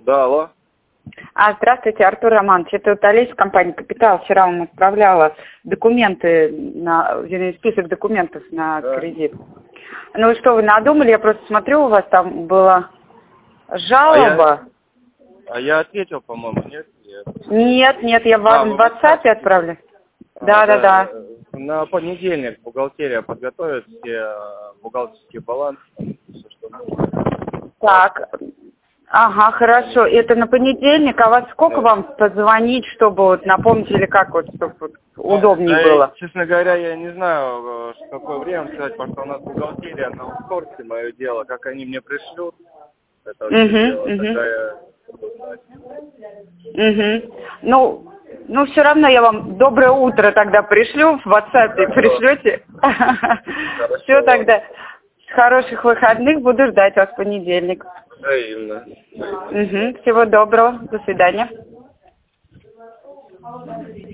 Да, алло. Здравствуйте, Артур Романович. Это вот Олеся, компания «Капитал». Вчера вам отправляла документы, список документов на кредит. Ну что, вы надумали? Я просто смотрю, у вас там была жалоба. Я ответил, по-моему, нет? Нет, я вам в WhatsApp отправлю. Да. На понедельник бухгалтерия подготовит все бухгалтерские балансы. Все, что нужно. Так, ага, хорошо. Это на понедельник. А вас сколько вам позвонить, чтобы вот напомнить, или как вот, чтобы вот удобнее было? Честно говоря, я не знаю, в какое время сказать, потому что у нас бухгалтерия на аутсорсе мое дело. Как они мне пришлют, это вообще дело, тогда я буду знать. Ну, все равно я вам доброе утро тогда пришлю, в WhatsApp пришлете. Все тогда. Хороших выходных, буду ждать вас в понедельник. Взаимно. Всего доброго, до свидания.